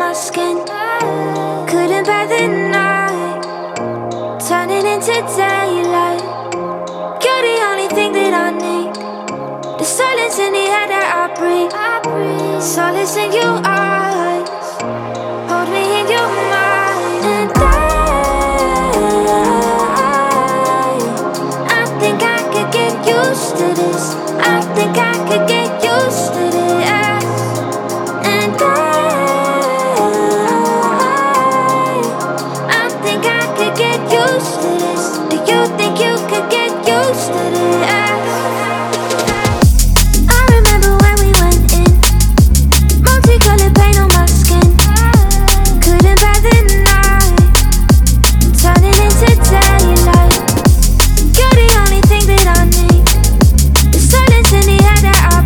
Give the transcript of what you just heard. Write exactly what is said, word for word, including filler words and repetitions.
my skin. Couldn't bear the night, turning into daylight. You're the only thing that I need. The silence in the air that I breathe. Solace in your eyes, hold me in your mind. And I, I think I could get used to this. I think I